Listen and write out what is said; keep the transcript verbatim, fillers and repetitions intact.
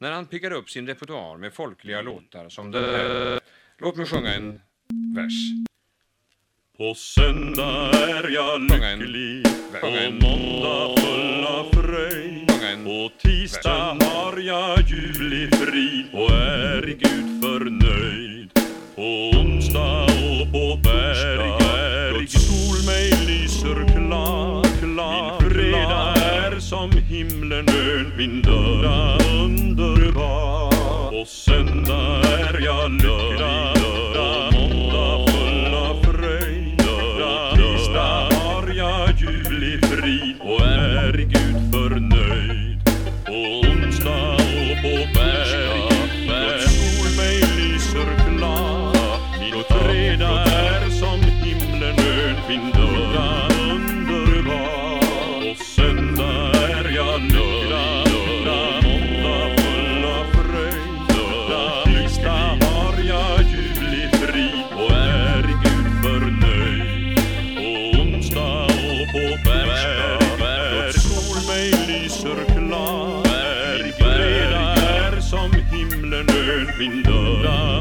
när han pickar upp sin repertoar med folkliga låtar som den här. Låt mig sjunga en vers. På söndag är jag lycklig, på måndag full av fröjd, på tisdag har jag ljuvlig frid och är i Gud förnöjd. På onsdag och på berg är Guds sol mig lyser klar, klar. Min fredag är som himlen ön, min dörra underbar. På söndag är jag lycklig, på måndag full av fröjd, på tisdag har jag ljuvlig frid och är i Gud förnöjd. På onsdag och på berg Guds sol mig lyser klar. Min fredag är som himlen ön, min dörra underbar. På söndag är jag lycklig, på måndag full av fröjd, på tisdag har jag ljuvlig frid och är i Gud förnöjd. På onsdag och på berg Guds sol mig lyser klar. Min fredag är som himlen ön, min dörra